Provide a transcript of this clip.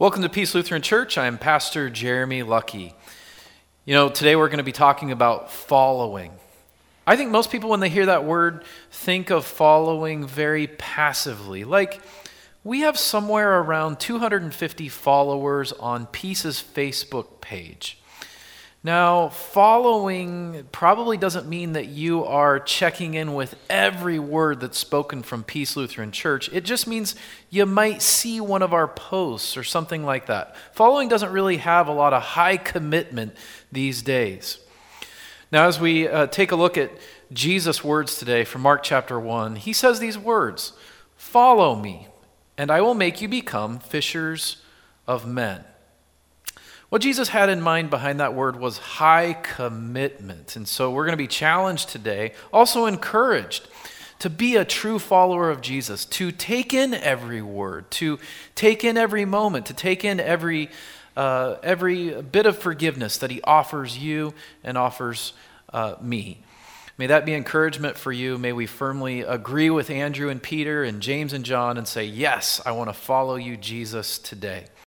Welcome to Peace Lutheran Church. I'm Pastor Jeremy Lucky. Today we're going to be talking about following. I think most people, when they hear that word, think of following very passively. Like, we have somewhere around 250 followers on Peace's Facebook page. Now, following probably doesn't mean that you are checking in with every word that's spoken from Peace Lutheran Church. It just means you might see one of our posts or something like that. Following doesn't really have a lot of high commitment these days. Now, as we take a look at Jesus' words today from Mark chapter 1, he says these words, "Follow me, and I will make you become fishers of men." What Jesus had in mind behind that word was high commitment. And so we're going to be challenged today, also encouraged to be a true follower of Jesus, to take in every word, to take in every moment, to take in every bit of forgiveness that he offers you and offers me. May that be encouragement for you. May we firmly agree with Andrew and Peter and James and John and say, yes, I want to follow you, Jesus, today.